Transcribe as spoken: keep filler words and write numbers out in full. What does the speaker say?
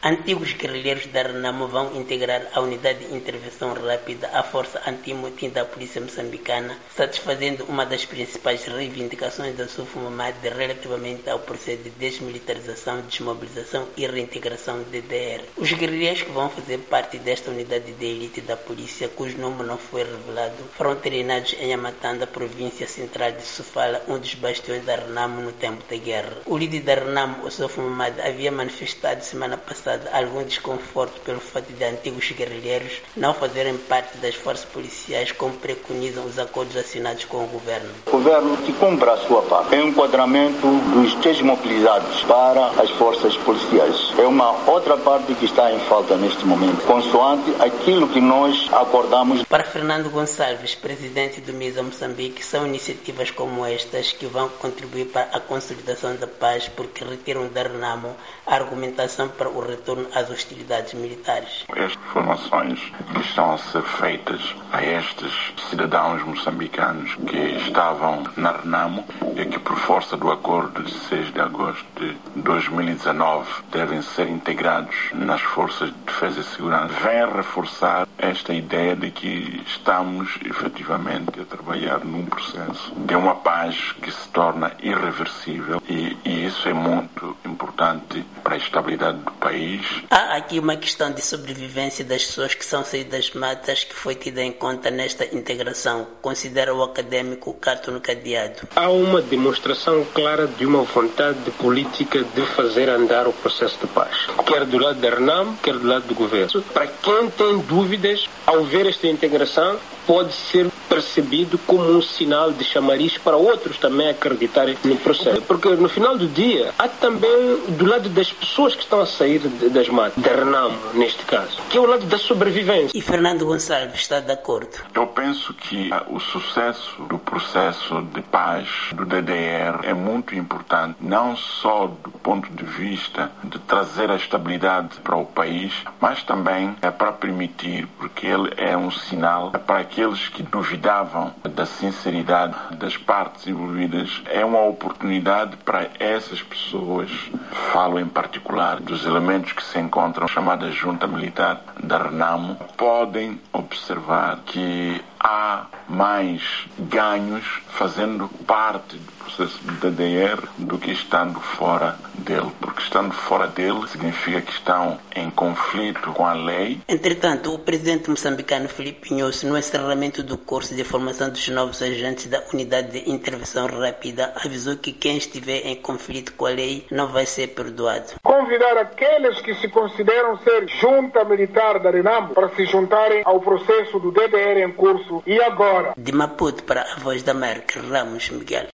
Antigos guerrilheiros da Renamo vão integrar a unidade de intervenção rápida à força antimotim da polícia moçambicana, satisfazendo uma das principais reivindicações da Sufumamad relativamente ao processo de desmilitarização, desmobilização e reintegração do D D R. Os guerrilheiros que vão fazer parte desta unidade de elite da polícia, cujo nome não foi revelado, foram treinados em Amatanda, província central de Sofala, um dos bastiões da Renamo no tempo da guerra. O líder da Renamo, o Sufumamad, havia manifestado semana passada algum desconforto pelo fato de antigos guerrilheiros não fazerem parte das forças policiais como preconizam os acordos assinados com o governo. O governo que cumpre a sua parte é o enquadramento dos desmobilizados para as forças policiais. É uma outra parte que está em falta neste momento, consoante aquilo que nós acordamos. Para Fernando Gonçalves, presidente do MISA Moçambique, são iniciativas como estas que vão contribuir para a consolidação da paz, porque retiram da Renamo a argumentação para o retorno às hostilidades militares. Estas formações que estão a ser feitas a estes cidadãos moçambicanos que estavam na Renamo e que, por força do acordo de seis de agosto de dois mil e dezanove, devem ser integrados nas forças de defesa e segurança, vem reforçar esta ideia de que estamos efetivamente a trabalhar num processo de uma paz que se torna irreversível e, e isso é muito importante para a estabilidade do país. Há aqui uma questão de sobrevivência das pessoas que são saídas das matas que foi tida em conta nesta integração, considera o académico Cátulo Cadeado. Há uma demonstração clara de uma vontade política de fazer andar o processo de paz, quer do lado da Renamo, quer do lado do governo. Para quem tem dúvidas, ao ver esta integração, pode ser percebido como um sinal de chamariz para outros também acreditarem no processo. Porque no final do dia, há também do lado das pessoas que estão a sair das matas, da Renamo, neste caso, que é o lado da sobrevivência. E Fernando Gonçalves está de acordo? Eu penso que o sucesso do processo de paz do D D R é muito importante, não só do ponto de vista de trazer a estabilidade para o país, mas também é para permitir, porque ele é um sinal para aqueles que duvidavam da sinceridade das partes envolvidas, é uma oportunidade para essas pessoas, falo em particular dos elementos que se encontram na chamada junta militar da Renamo, podem observar que há mais ganhos fazendo parte do processo do D D R do que estando fora dele, porque estando fora dele significa que estão em conflito com a lei. Entretanto, o presidente moçambicano Filipe Nhosse, no encerramento do curso de formação dos novos agentes da Unidade de Intervenção Rápida, avisou que quem estiver em conflito com a lei não vai ser perdoado. Convidar aqueles que se consideram ser junta militar da Renamo para se juntarem ao processo do D D R em curso e agora. De Maputo para a Voz da América, Ramos Miguel.